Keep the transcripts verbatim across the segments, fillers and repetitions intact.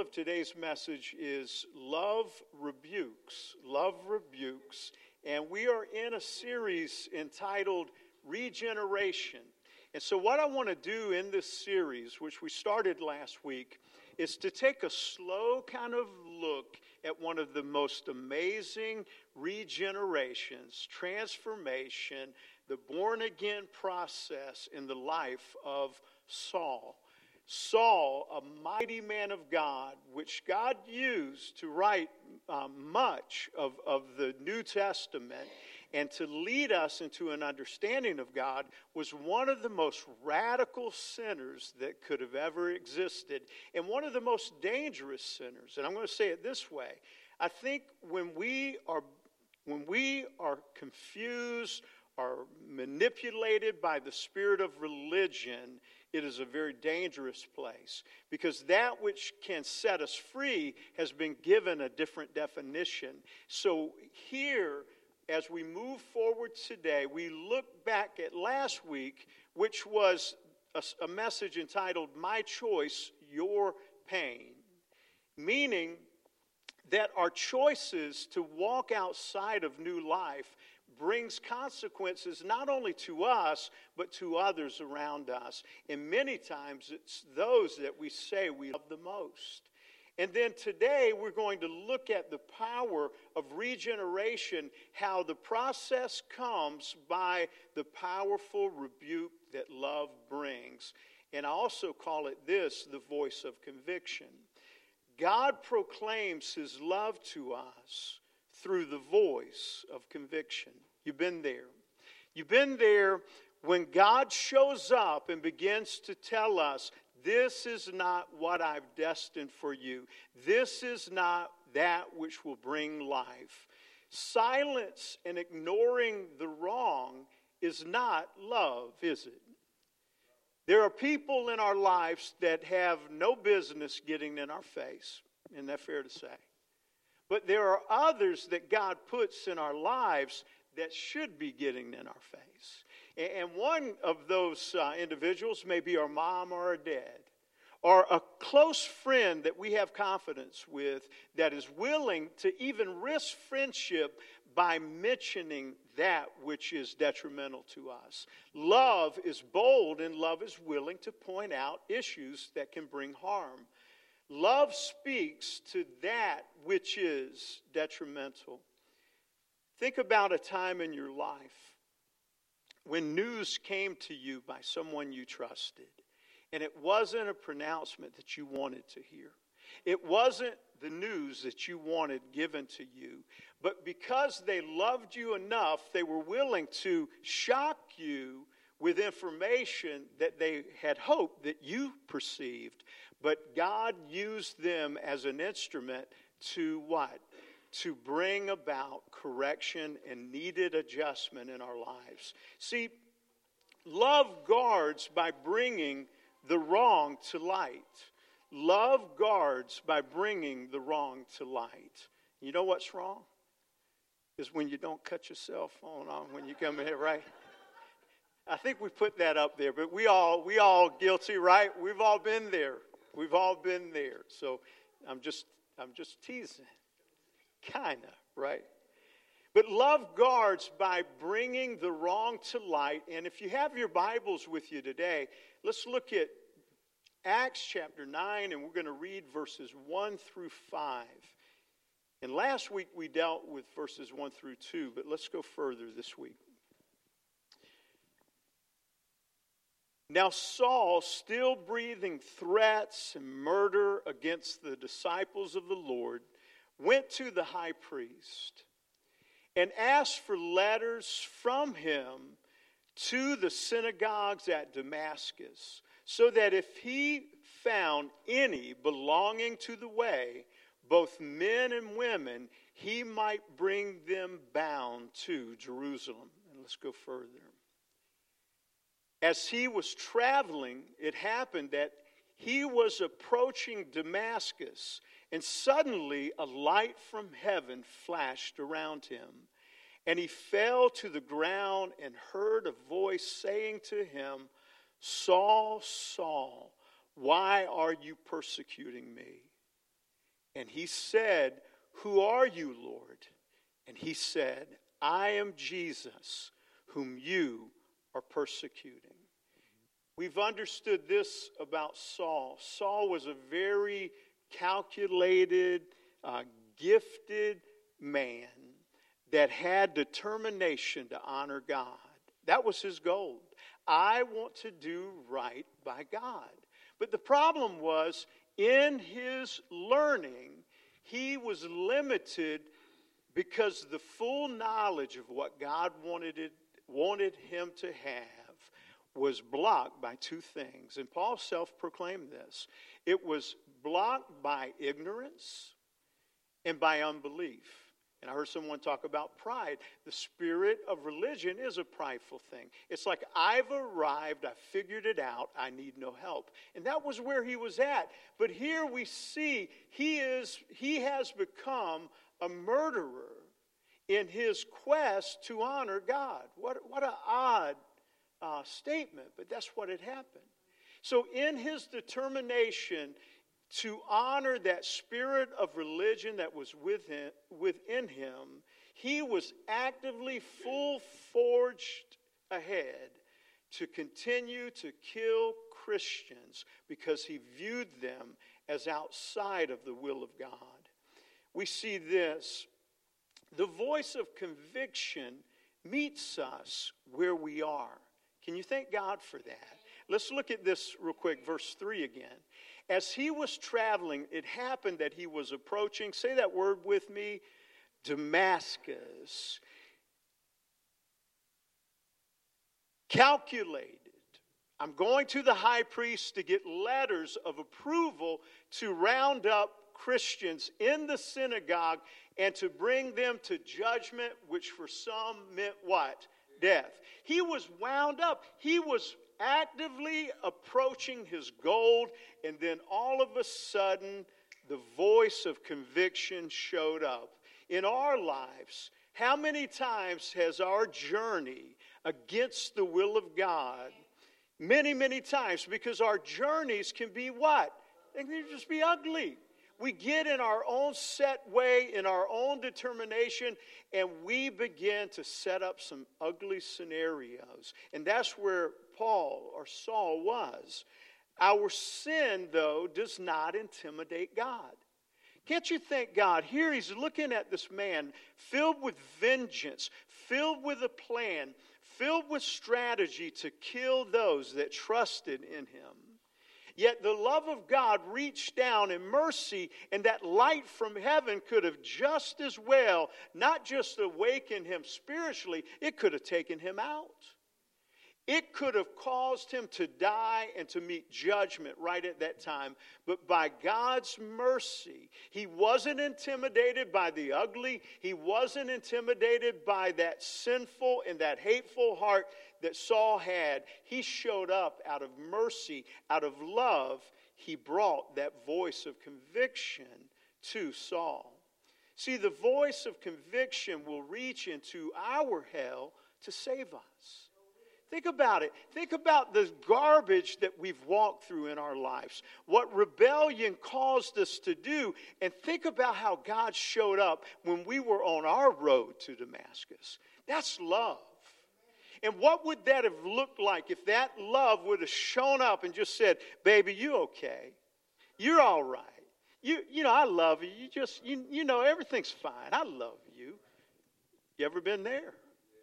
of today's message is Love Rebukes. Love Rebukes. And we are in a series entitled Regeneration. And so what I want to do in this series, which we started last week, is to take a slow kind of look at one of the most amazing regenerations, transformation, the born-again process in the life of Saul. Saul, a mighty man of God, which God used to write um, much of, of the New Testament and to lead us into an understanding of God, was one of the most radical sinners that could have ever existed and one of the most dangerous sinners. And I'm going to say it this way. I think when we are, when we are confused or manipulated by the spirit of religion, it is a very dangerous place, because that which can set us free has been given a different definition. So here, as we move forward today, we look back at last week, which was a, a message entitled, My Choice, Your Pain. Meaning that our choices to walk outside of new life brings consequences not only to us, but to others around us. And many times it's those that we say we love the most. And then today we're going to look at the power of regeneration, how the process comes by the powerful rebuke that love brings. And I also call it this, the voice of conviction. God proclaims his love to us through the voice of conviction. You've been there. You've been there when God shows up and begins to tell us, this is not what I've destined for you. This is not that which will bring life. Silence and ignoring the wrong is not love, is it? There are people in our lives that have no business getting in our face. Isn't that fair to say? But there are others that God puts in our lives that should be getting in our face. And one of those uh, individuals may be our mom or our dad, or a close friend that we have confidence with that is willing to even risk friendship by mentioning that which is detrimental to us. Love is bold, and love is willing to point out issues that can bring harm. Love speaks to that which is detrimental. Think about a time in your life when news came to you by someone you trusted, and it wasn't a pronouncement that you wanted to hear. It wasn't the news that you wanted given to you, but because they loved you enough, they were willing to shock you with information that they had hoped that you perceived. But God used them as an instrument to what? To bring about correction and needed adjustment in our lives. See, love guards by bringing the wrong to light. Love guards by bringing the wrong to light. You know what's wrong? Is when you don't cut your cell phone on when you come in here, right? I think we put that up there, but we all we all guilty, right? We've all been there. We've all been there. So I'm just I'm just teasing. Kind of, right? But love guards by bringing the wrong to light. And if you have your Bibles with you today, let's look at Acts chapter nine, and we're going to read verses one through five. And last week we dealt with verses one through two, but let's go further this week. Now Saul, still breathing threats and murder against the disciples of the Lord, went to the high priest and asked for letters from him to the synagogues at Damascus, so that if he found any belonging to the way, both men and women, he might bring them bound to Jerusalem. And let's go further. As he was traveling, it happened that he was approaching Damascus, and suddenly a light from heaven flashed around him. And he fell to the ground and heard a voice saying to him, Saul, Saul, why are you persecuting me? And he said, "Who are you, Lord?" And he said, "I am Jesus, whom you are persecuting." We've understood this about Saul. Saul was a very calculated, uh, gifted man that had determination to honor God. That was his goal. I want to do right by God. But the problem was, in his learning, he was limited because the full knowledge of what God wanted it, wanted him to have was blocked by two things. And Paul self-proclaimed this. It was blocked by ignorance and by unbelief. And I heard someone talk about pride. The spirit of religion is a prideful thing. It's like, I've arrived, I figured it out, I need no help. And that was where he was at. But here we see he is he has become a murderer in his quest to honor God. What, what an odd uh, statement, but that's what had happened. So in his determination to honor that spirit of religion that was within, within him, he was actively full-forged ahead to continue to kill Christians because he viewed them as outside of the will of God. We see this. The voice of conviction meets us where we are. Can you thank God for that? Let's look at this real quick, verse three again. As he was traveling, it happened that he was approaching, say that word with me, Damascus. Calculated. I'm going to the high priest to get letters of approval to round up Christians in the synagogue and to bring them to judgment, which for some meant what? Death. He was wound up. He was actively approaching his goal, and then all of a sudden, the voice of conviction showed up. In our lives, how many times has our journey against the will of God, many, many times, because our journeys can be what? They can just be ugly. We get in our own set way, in our own determination, and we begin to set up some ugly scenarios. And that's where Paul or Saul was. Our sin, though, does not intimidate God. Can't you thank God? Here he's looking at this man filled with vengeance, filled with a plan, filled with strategy to kill those that trusted in him. Yet the love of God reached down in mercy, and that light from heaven could have just as well not just awakened him spiritually, it could have taken him out. It could have caused him to die and to meet judgment right at that time. But by God's mercy, he wasn't intimidated by the ugly. He wasn't intimidated by that sinful and that hateful heart that Saul had. He showed up out of mercy, out of love. He brought that voice of conviction to Saul. See, the voice of conviction will reach into our hell to save us. Think about it. Think about the garbage that we've walked through in our lives, what rebellion caused us to do, and think about how God showed up when we were on our road to Damascus. That's love. And what would that have looked like if that love would have shown up and just said, "Baby, you okay? You're all right. You, you know, I love you. You just, you, you know, everything's fine. I love you." You ever been there?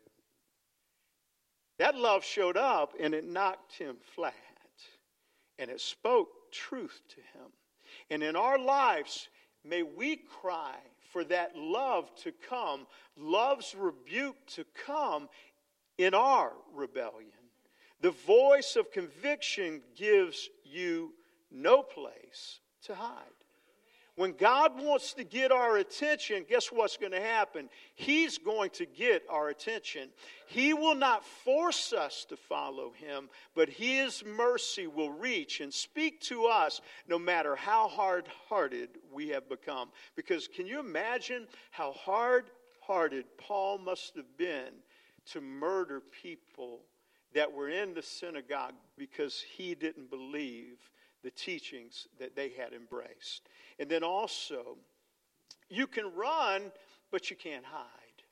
That love showed up and it knocked him flat. And it spoke truth to him. And in our lives, may we cry for that love to come, love's rebuke to come in our rebellion. The voice of conviction gives you no place to hide. When God wants to get our attention, guess what's going to happen? He's going to get our attention. He will not force us to follow him, but his mercy will reach and speak to us no matter how hard-hearted we have become. Because can you imagine how hard-hearted Paul must have been to murder people that were in the synagogue because he didn't believe the teachings that they had embraced. And then also, you can run, but you can't hide.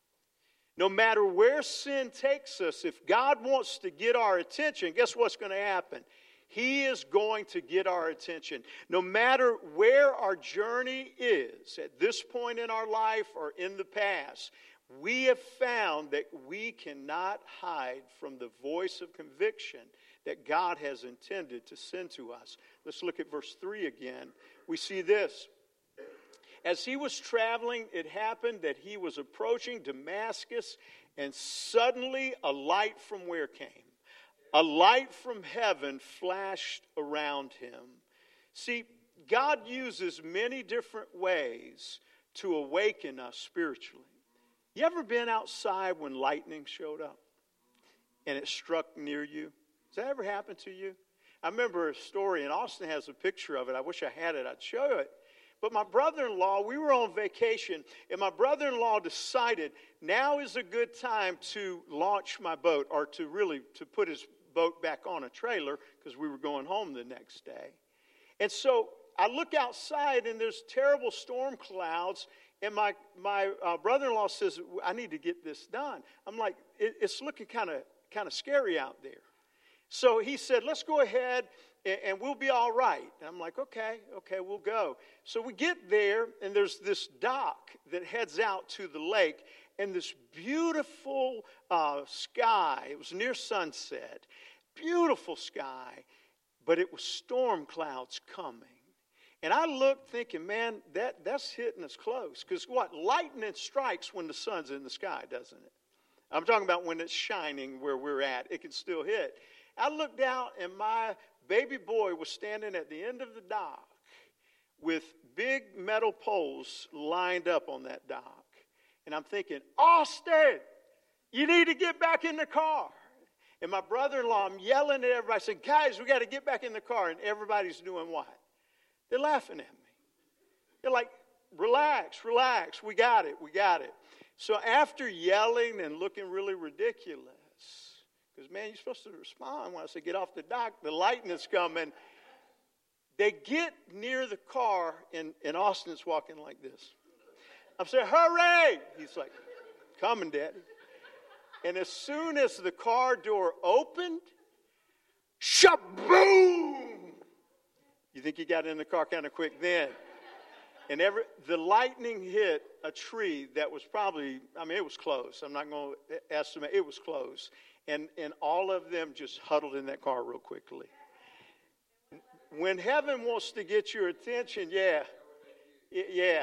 No matter where sin takes us, if God wants to get our attention, guess what's going to happen? He is going to get our attention. No matter where our journey is, at this point in our life or in the past, we have found that we cannot hide from the voice of conviction that God has intended to send to us. Let's look at verse three again. We see this. As he was traveling, it happened that he was approaching Damascus, and suddenly a light from where came? A light from heaven flashed around him. See, God uses many different ways to awaken us spiritually. You ever been outside when lightning showed up and it struck near you? Has that ever happened to you? I remember a story, and Austin has a picture of it. I wish I had it. I'd show it. But my brother-in-law, we were on vacation, and my brother-in-law decided now is a good time to launch my boat, or to really to put his boat back on a trailer, because we were going home the next day. And so I look outside, and there's terrible storm clouds, and my, my uh, brother-in-law says, I need to get this done. I'm like, it, it's looking kind of kind of scary out there. So he said, let's go ahead and, and we'll be all right. And I'm like, okay, okay, we'll go. So we get there, and there's this dock that heads out to the lake, and this beautiful uh, sky. It was near sunset. Beautiful sky, but it was storm clouds coming. And I looked thinking, man, that, that's hitting us close. Because what? Lightning strikes when the sun's in the sky, doesn't it? I'm talking about when it's shining where we're at. It can still hit. I looked out, and my baby boy was standing at the end of the dock with big metal poles lined up on that dock. And I'm thinking, Austin, you need to get back in the car. And my brother-in-law, I'm yelling at everybody, saying, guys, we got to get back in the car. And everybody's doing what? They're laughing at me. They're like, relax, relax. We got it, we got it. So after yelling and looking really ridiculous, because, man, you're supposed to respond when I say get off the dock, the lightning's coming. They get near the car, and, and Austin's walking like this. I'm saying, hurry! He's like, coming, Daddy. And as soon as the car door opened, shaboom! You think he got in the car kind of quick then? And every, the lightning hit a tree that was probably, I mean, it was close. I'm not going to estimate. It was close. And, and all of them just huddled in that car real quickly. When heaven wants to get your attention, yeah, yeah.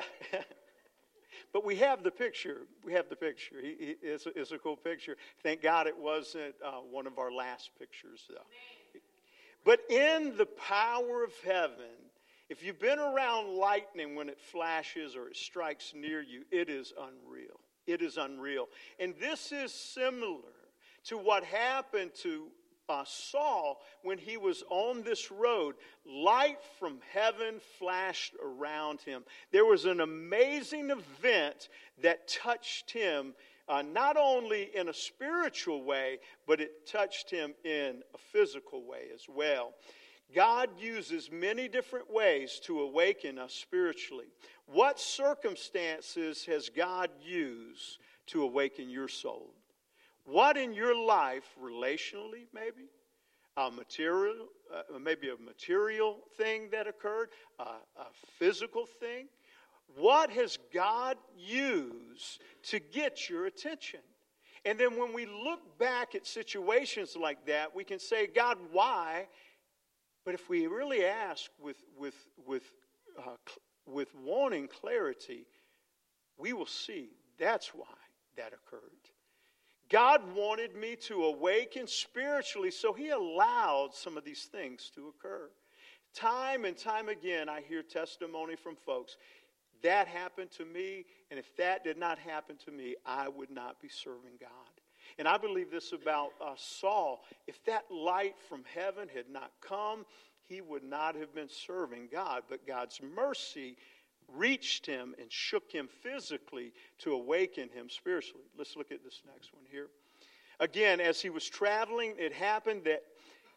But we have the picture. We have the picture. He, he, it's, a, it's a cool picture. Thank God it wasn't uh, one of our last pictures, though. But in the power of heaven, if you've been around lightning when it flashes or it strikes near you, it is unreal. It is unreal. And this is similar to what happened to uh, Saul when he was on this road. Light from heaven flashed around him. There was an amazing event that touched him, uh, not only in a spiritual way, but it touched him in a physical way as well. God uses many different ways to awaken us spiritually. What circumstances has God used to awaken your soul? What in your life, relationally maybe, a material, uh, maybe a material thing that occurred, uh, a physical thing? What has God used to get your attention? And then when we look back at situations like that, we can say, God, why? But if we really ask with with with uh, with wanting clarity, we will see that's why that occurred. God wanted me to awaken spiritually, so He allowed some of these things to occur. Time and time again, I hear testimony from folks. That happened to me, and if that did not happen to me, I would not be serving God. And I believe this about uh, Saul. If that light from heaven had not come, he would not have been serving God. But God's mercy reached him and shook him physically to awaken him spiritually. Let's look at this next one here. Again, as he was traveling, it happened that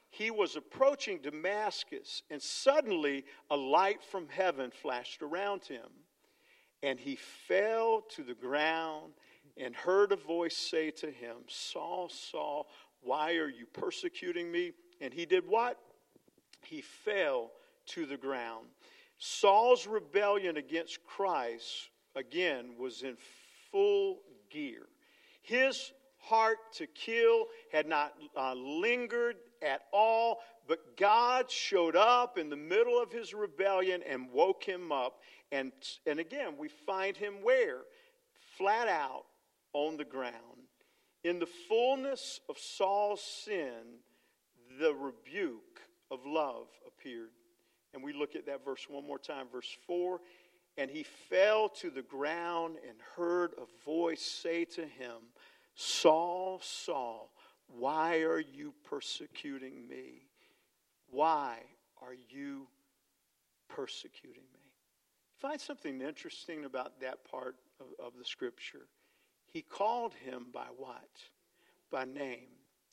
he was approaching Damascus, and suddenly a light from heaven flashed around him. And he fell to the ground and heard a voice say to him, Saul, Saul, why are you persecuting me? And he did what? He fell to the ground. Saul's rebellion against Christ, again, was in full gear. His heart to kill had not uh, lingered at all, but God showed up in the middle of his rebellion and woke him up. And, and again, we find him where? Flat out on the ground. In the fullness of Saul's sin, the rebuke of love appeared. And we look at that verse one more time, verse four. And he fell to the ground and heard a voice say to him, Saul, Saul, why are you persecuting me? Why are you persecuting me? Find something interesting about that part of, of the scripture. He called him by what? By name.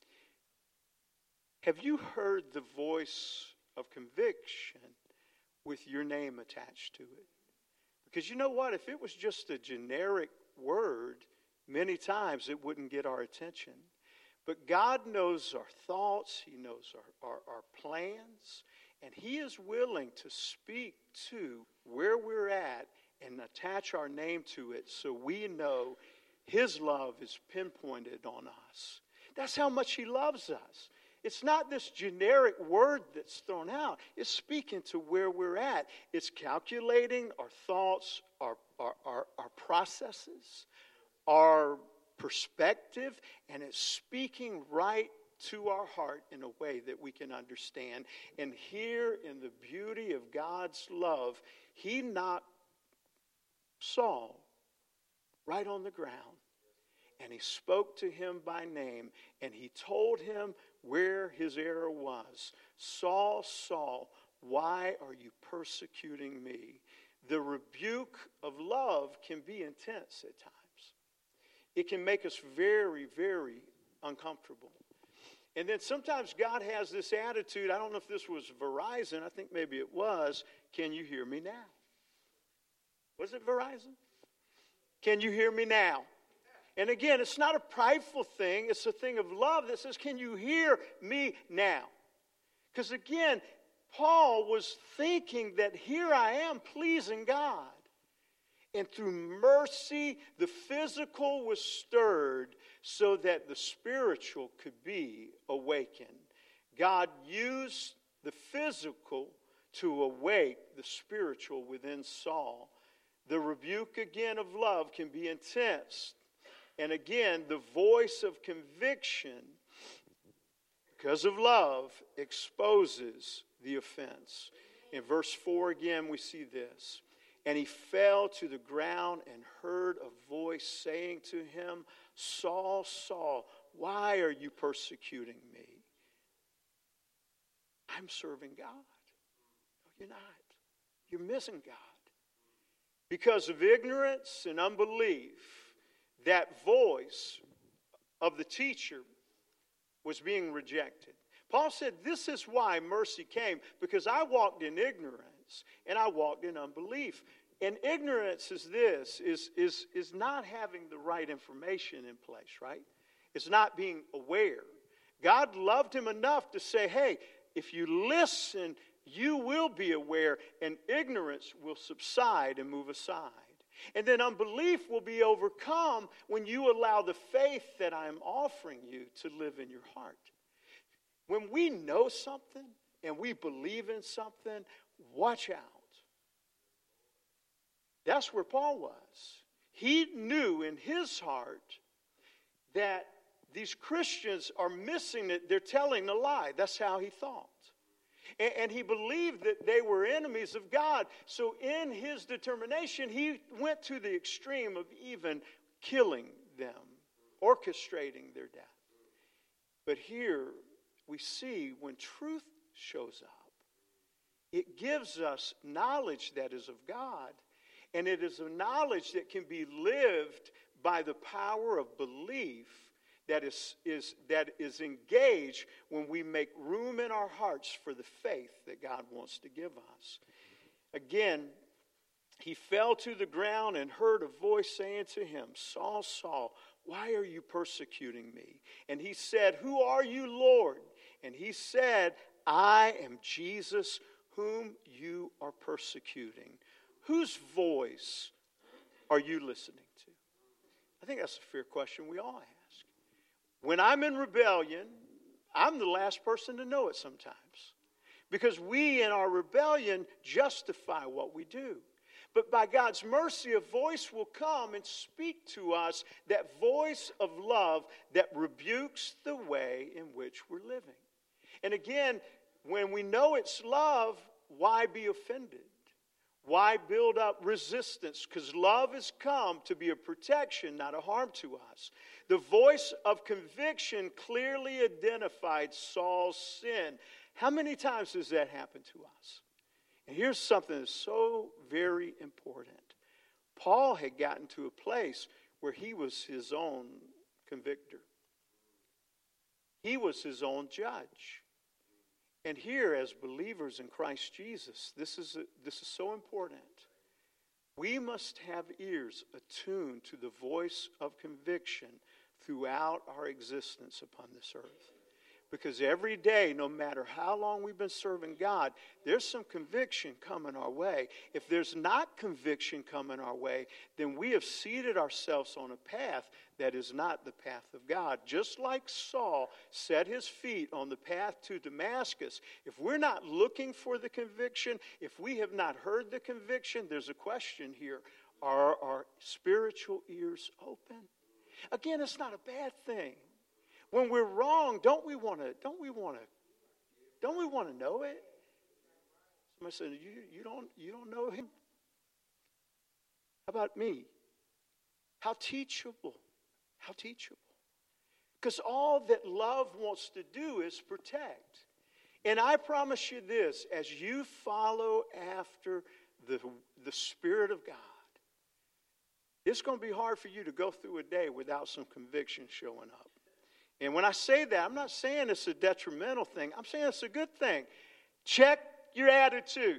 Have you heard the voice of conviction with your name attached to it? Because you know what? If it was just a generic word, many times it wouldn't get our attention. But God knows our thoughts. He knows our, our, our plans. And he is willing to speak to where we're at and attach our name to it so we know his love is pinpointed on us. That's how much he loves us. It's not this generic word that's thrown out. It's speaking to where we're at. It's calculating our thoughts, our, our, our, our processes, our perspective, and it's speaking right to our heart in a way that we can understand. And here in the beauty of God's love, he knocked Saul right on the ground. And he spoke to him by name, and he told him where his error was. Saul, Saul, why are you persecuting me? The rebuke of love can be intense at times. It can make us very, very uncomfortable. And then sometimes God has this attitude. I don't know if this was Verizon. I think maybe it was. Can you hear me now? Was it Verizon? Can you hear me now? And again, it's not a prideful thing. It's a thing of love that says, can you hear me now? Because again, Paul was thinking that here I am pleasing God. And through mercy, the physical was stirred so that the spiritual could be awakened. God used the physical to awake the spiritual within Saul. The rebuke again of love can be intense. And again, the voice of conviction, because of love, exposes the offense. In verse four again, we see this. And he fell to the ground and heard a voice saying to him, Saul, Saul, why are you persecuting me? I'm serving God. No, you're not. You're missing God. Because of ignorance and unbelief, that voice of the teacher was being rejected. Paul said, this is why mercy came, because I walked in ignorance and I walked in unbelief. And ignorance is this, is, is, is not having the right information in place, right? It's not being aware. God loved him enough to say, hey, if you listen, you will be aware, and ignorance will subside and move aside. And then unbelief will be overcome when you allow the faith that I'm offering you to live in your heart. When we know something and we believe in something, watch out. That's where Paul was. He knew in his heart that these Christians are missing it. They're telling a lie. That's how he thought. And, and he believed that they were enemies of God. So in his determination, he went to the extreme of even killing them, orchestrating their death. But here we see when truth shows up, it gives us knowledge that is of God. And it is a knowledge that can be lived by the power of belief that is, is, that is engaged when we make room in our hearts for the faith that God wants to give us. Again, he fell to the ground and heard a voice saying to him, Saul, Saul, why are you persecuting me? And he said, who are you, Lord? And he said, I am Jesus whom you are persecuting. Whose voice are you listening to? I think that's a fair question we all ask. When I'm in rebellion, I'm the last person to know it sometimes. Because we in our rebellion justify what we do. But by God's mercy, a voice will come and speak to us, that voice of love that rebukes the way in which we're living. And again, when we know it's love, why be offended? Why build up resistance? Because love has come to be a protection, not a harm to us. The voice of conviction clearly identified Saul's sin. How many times has that happened to us? And here's something that's so very important. Paul had gotten to a place where he was his own convictor. He was his own judge. And here, as believers in Christ Jesus, this is, a, this is so important. We must have ears attuned to the voice of conviction throughout our existence upon this earth. Because every day, no matter how long we've been serving God, there's some conviction coming our way. If there's not conviction coming our way, then we have seated ourselves on a path that is not the path of God. Just like Saul set his feet on the path to Damascus, if we're not looking for the conviction, if we have not heard the conviction, there's a question here. Are our spiritual ears open? Again, it's not a bad thing. When we're wrong, don't we want to? Don't we want to? Don't we want to know it? Somebody said, "You you don't you don't know him." How about me? How teachable? How teachable? Because all that love wants to do is protect. And I promise you this: as you follow after the the Spirit of God, it's going to be hard for you to go through a day without some conviction showing up. And when I say that, I'm not saying it's a detrimental thing. I'm saying it's a good thing. Check your attitude.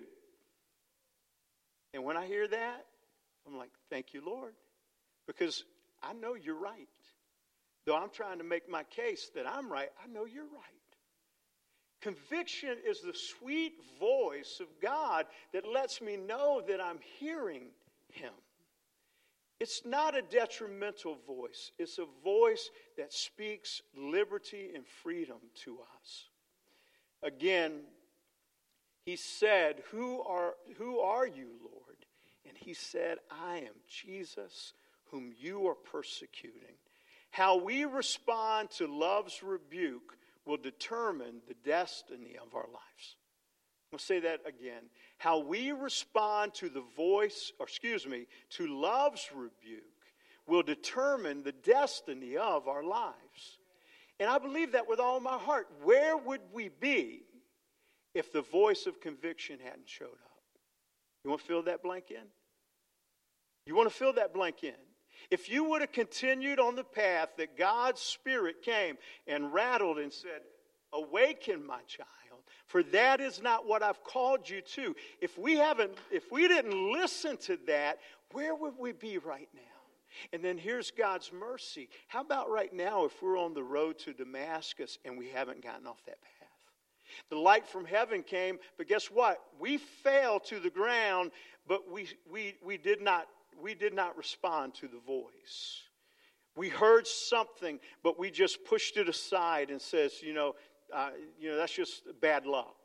And when I hear that, I'm like, thank you, Lord. Because I know you're right. Though I'm trying to make my case that I'm right, I know you're right. Conviction is the sweet voice of God that lets me know that I'm hearing Him. It's not a detrimental voice. It's a voice that speaks liberty and freedom to us. Again, he said, who are, who are you, Lord? And he said, I am Jesus, whom you are persecuting. How we respond to love's rebuke will determine the destiny of our lives. I'll say that again. How we respond to the voice, or excuse me, to love's rebuke will determine the destiny of our lives. And I believe that with all my heart. Where would we be if the voice of conviction hadn't showed up? You want to fill that blank in? You want to fill that blank in? If you would have continued on the path that God's Spirit came and rattled and said, awaken, my child. For that is not what I've called you to. If we haven't, if we didn't listen to that, where would we be right now? And then here's God's mercy. How about right now if we're on the road to Damascus and we haven't gotten off that path? The light from heaven came, but guess what? We fell to the ground, but we we we did not we did not respond to the voice. We heard something, but we just pushed it aside and says, you know, Uh, you know, that's just bad luck.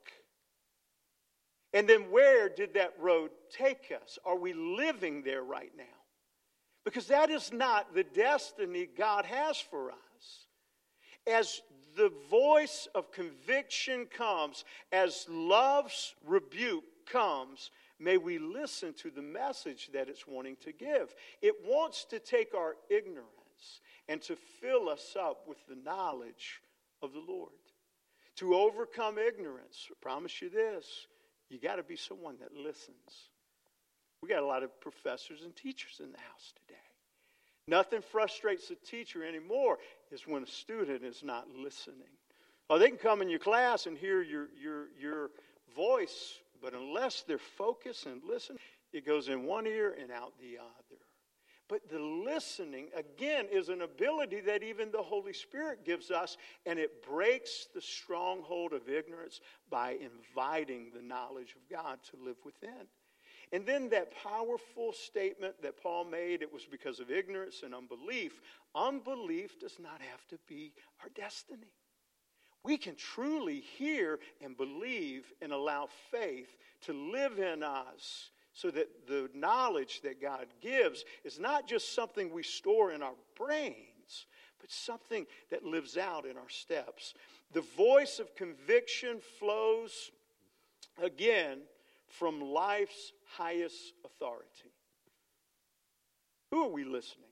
And then where did that road take us? Are we living there right now? Because that is not the destiny God has for us. As the voice of conviction comes, as love's rebuke comes, may we listen to the message that it's wanting to give. It wants to take our ignorance and to fill us up with the knowledge of the Lord. To overcome ignorance, I promise you this, you got to be someone that listens. We got a lot of professors and teachers in the house today. Nothing frustrates the teacher anymore is when a student is not listening. Oh, they can come in your class and hear your, your, your voice, but unless they're focused and listen, it goes in one ear and out the other. But the listening, again, is an ability that even the Holy Spirit gives us, and it breaks the stronghold of ignorance by inviting the knowledge of God to live within. And then that powerful statement that Paul made, it was because of ignorance and unbelief. Unbelief does not have to be our destiny. We can truly hear and believe and allow faith to live in us, so that the knowledge that God gives is not just something we store in our brains, but something that lives out in our steps. The voice of conviction flows, again, from life's highest authority. Who are we listening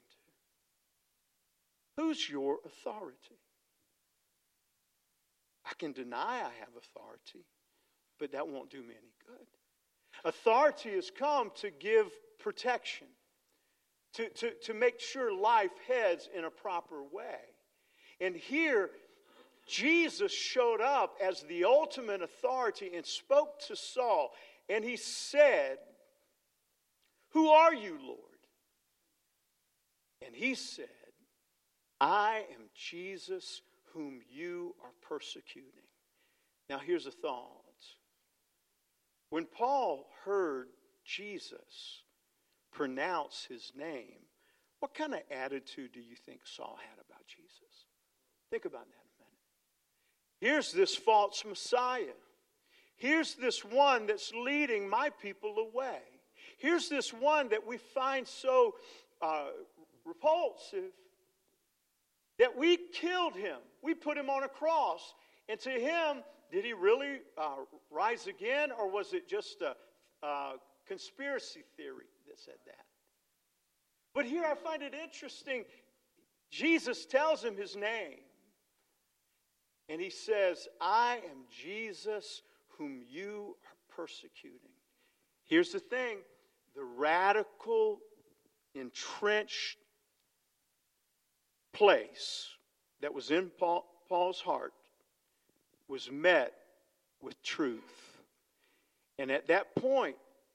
to? Who's your authority? I can deny I have authority, but that won't do me any good. Authority has come to give protection, to, to, to make sure life heads in a proper way. And here, Jesus showed up as the ultimate authority and spoke to Saul. And he said, "Who are you, Lord?" And he said, "I am Jesus whom you are persecuting." Now here's a thought. When Paul heard Jesus pronounce his name, what kind of attitude do you think Saul had about Jesus? Think about that a minute. Here's this false Messiah. Here's this one that's leading my people away. Here's this one that we find so uh, repulsive that we killed him. We put him on a cross. And to him, did he really uh, rise again, or was it just a, a conspiracy theory that said that? But here I find it interesting. Jesus tells him his name. And he says, "I am Jesus whom you are persecuting." Here's the thing. The radical, entrenched place that was in Paul, Paul's heart was met with truth. And at that point,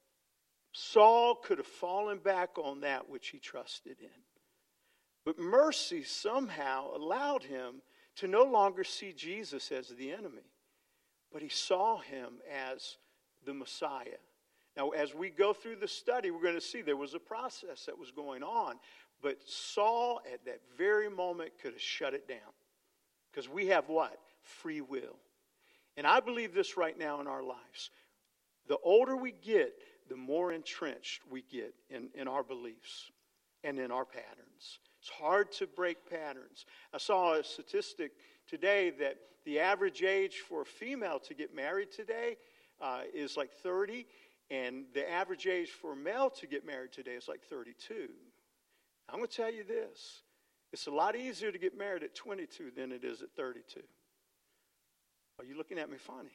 Saul could have fallen back on that which he trusted in. But mercy somehow allowed him to no longer see Jesus as the enemy, but he saw him as the Messiah. Now, as we go through the study, we're going to see there was a process that was going on, but Saul at that very moment could have shut it down. Because we have what? Free will. And I believe this right now in our lives. The older we get, the more entrenched we get in, in our beliefs and in our patterns. It's hard to break patterns. I saw a statistic today that the average age for a female to get married today uh, is like thirty, and the average age for a male to get married today is like thirty-two. I'm going to tell you this. It's a lot easier to get married at twenty-two than it is at thirty-two. Are you looking at me funny?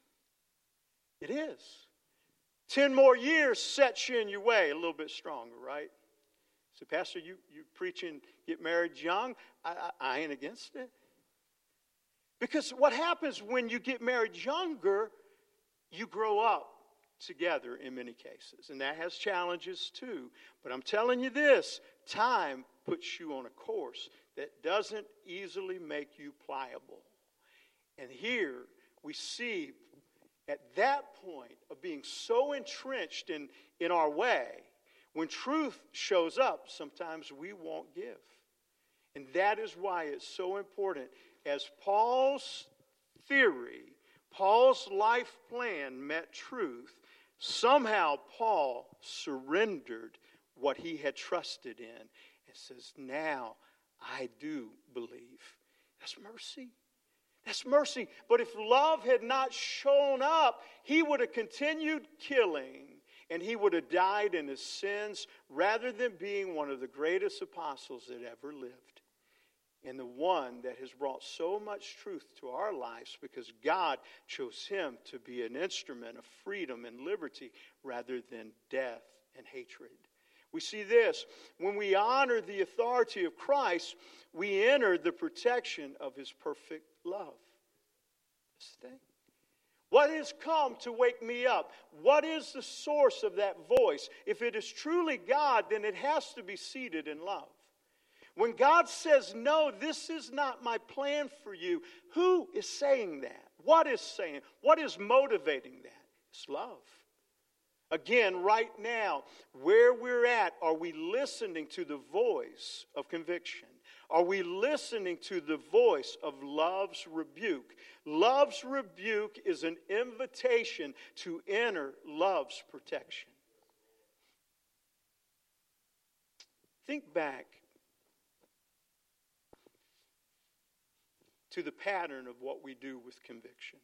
It is. Ten more years sets you in your way a little bit stronger, right? So, Pastor, you, you preaching get married young? I, I, I ain't against it. Because what happens when you get married younger, you grow up together in many cases. And that has challenges too. But I'm telling you this, time puts you on a course that doesn't easily make you pliable. And here we see at that point of being so entrenched in, in our way, when truth shows up, sometimes we won't give. And that is why it's so important. As Paul's theory, Paul's life plan met truth, somehow Paul surrendered what he had trusted in and says, now I do believe. That's mercy. That's mercy. But if love had not shown up, he would have continued killing and he would have died in his sins rather than being one of the greatest apostles that ever lived. And the one that has brought so much truth to our lives because God chose him to be an instrument of freedom and liberty rather than death and hatred. We see this. When we honor the authority of Christ, we enter the protection of his perfect love. That's the thing. What has come to wake me up? What is the source of that voice? If it is truly God, then it has to be seated in love. When God says, no, this is not my plan for you, who is saying that? What is saying? What is motivating that? It's love. Again, right now, where we're at, are we listening to the voice of conviction? Are we listening to the voice of love's rebuke? Love's rebuke is an invitation to enter love's protection. Think back to the pattern of what we do with conviction.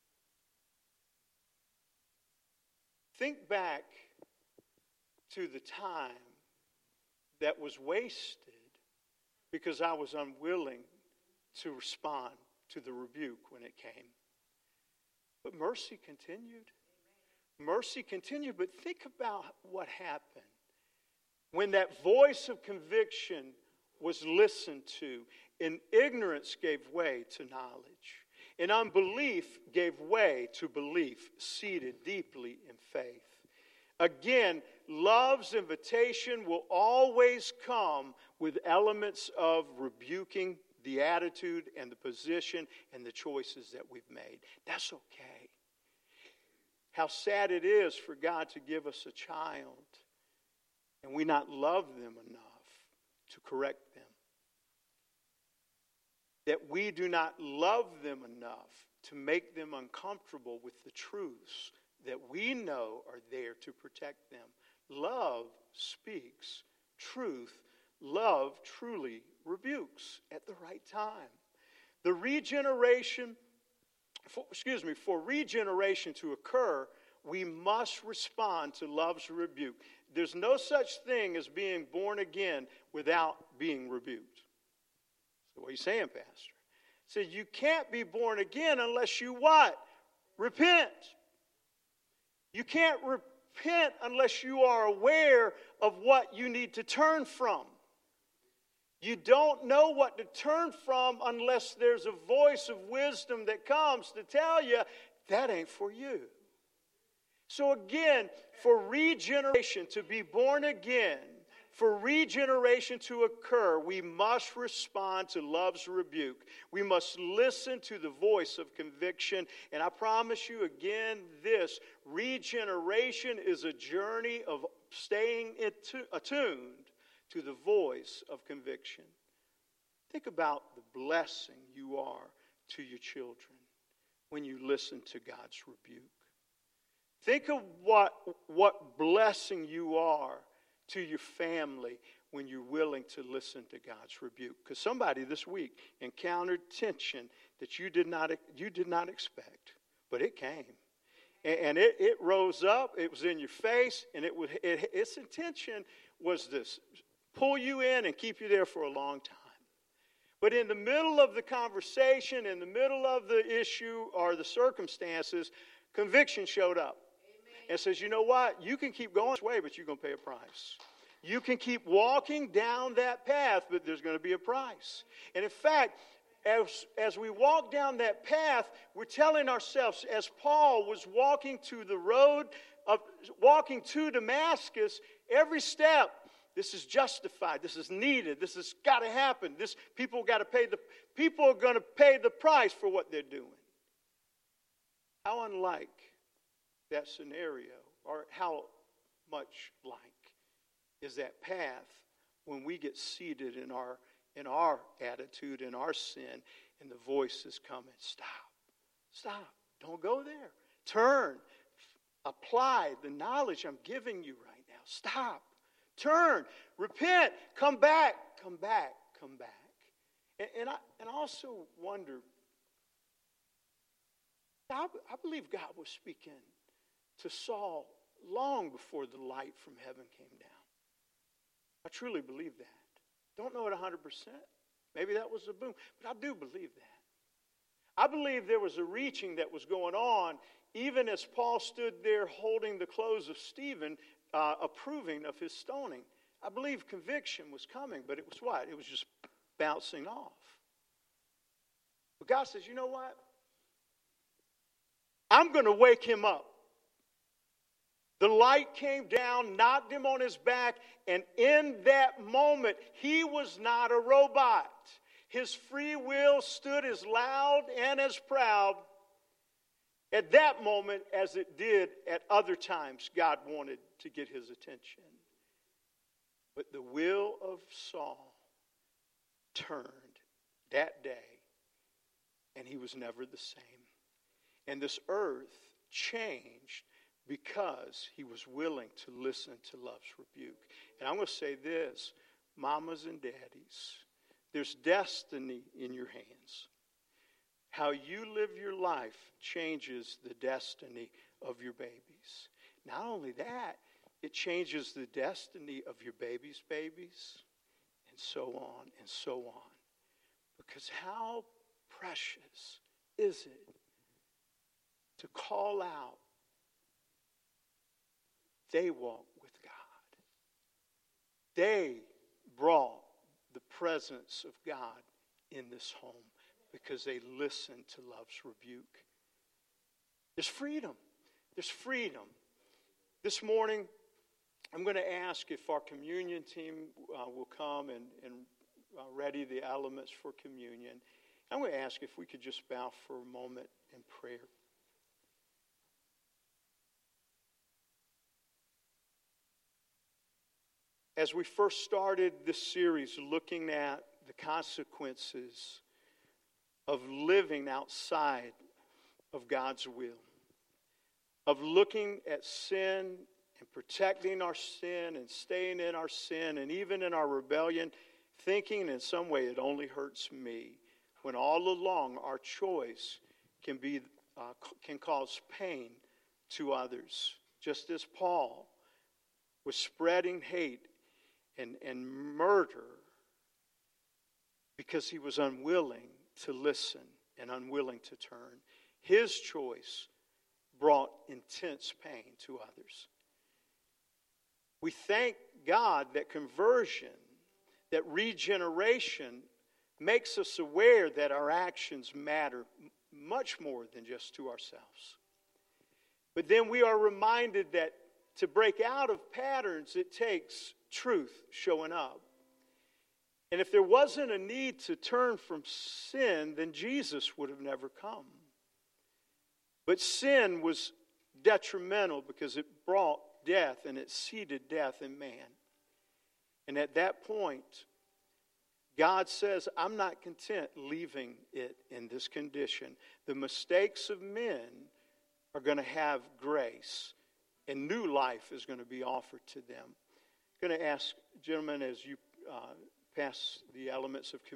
Think back to the time that was wasted because I was unwilling to respond to the rebuke when it came. But mercy continued. Mercy continued, but think about what happened when that voice of conviction was listened to, and ignorance gave way to knowledge, and unbelief gave way to belief, seated deeply in faith. Again, love's invitation will always come with elements of rebuking the attitude and the position and the choices that we've made. That's okay. How sad it is for God to give us a child and we not love them enough to correct them. That we do not love them enough to make them uncomfortable with the truths that we know are there to protect them. Love speaks truth. Love truly rebukes at the right time. The regeneration, for, excuse me, for regeneration to occur, we must respond to love's rebuke. There's no such thing as being born again without being rebuked. So what are you saying, Pastor? So you can't be born again unless you what? Repent. You can't repent unless you are aware of what you need to turn from. You don't know what to turn from unless there's a voice of wisdom that comes to tell you that ain't for you. So again, for regeneration to be born again, for regeneration to occur, we must respond to love's rebuke. We must listen to the voice of conviction. And I promise you again this, regeneration is a journey of staying attuned to the voice of conviction. Think about the blessing you are to your children when you listen to God's rebuke. Think of what, what blessing you are to your family when you're willing to listen to God's rebuke. Because somebody this week encountered tension that you did not, you did not expect, but it came. And, and it, it rose up, it was in your face, and it, would, it, its intention was this, pull you in and keep you there for a long time. But in the middle of the conversation, in the middle of the issue or the circumstances, conviction showed up. And says, you know what? You can keep going this way, but you're going to pay a price. You can keep walking down that path, but there's going to be a price. And in fact, as, as we walk down that path, we're telling ourselves, as Paul was walking to the road, of walking to Damascus, every step, this is justified, this is needed, this has got to happen. This people got to pay the people are going to pay the price for what they're doing. How unlike that scenario, or how much like is that path when we get seated in our in our attitude, in our sin, and the voice is coming, stop, stop, don't go there. Turn, apply the knowledge I'm giving you right now. Stop, turn, repent, come back, come back, come back. And, and I and I also wonder, I, I believe God was speaking to Saul long before the light from heaven came down. I truly believe that. Don't know it one hundred percent. Maybe that was a boom, but I do believe that. I believe there was a reaching that was going on even as Paul stood there holding the clothes of Stephen, uh, approving of his stoning. I believe conviction was coming, but it was what? It was just bouncing off. But God says, you know what? I'm going to wake him up. The light came down, knocked him on his back, and in that moment, he was not a robot. His free will stood as loud and as proud at that moment as it did at other times God wanted to get his attention. But the will of Saul turned that day, and he was never the same. And this earth changed because he was willing to listen to love's rebuke. And I'm going to say this, mamas and daddies, there's destiny in your hands. How you live your life changes the destiny of your babies. Not only that, it changes the destiny of your babies' babies, and so on and so on. Because how precious is it to call out, they walk with God. They brought the presence of God in this home because they listened to love's rebuke. There's freedom. There's freedom. This morning, I'm going to ask if our communion team uh, will come and, and uh, ready the elements for communion. I'm going to ask if we could just bow for a moment in prayer. As we first started this series looking at the consequences of living outside of God's will, of looking at sin and protecting our sin and staying in our sin and even in our rebellion, thinking in some way it only hurts me, when all along our choice can be uh, can cause pain to others, just as Paul was spreading hate and, and murder because he was unwilling to listen and unwilling to turn. His choice brought intense pain to others. We thank God that conversion, that regeneration makes us aware that our actions matter much more than just to ourselves. But then we are reminded that to break out of patterns, it takes truth showing up. And if there wasn't a need to turn from sin, then Jesus would have never come. But sin was detrimental because it brought death and it seeded death in man. And at that point, God says, I'm not content leaving it in this condition. The mistakes of men are going to have grace, and new life is going to be offered to them. I'm going to ask, gentlemen, as you uh, pass the elements of communion.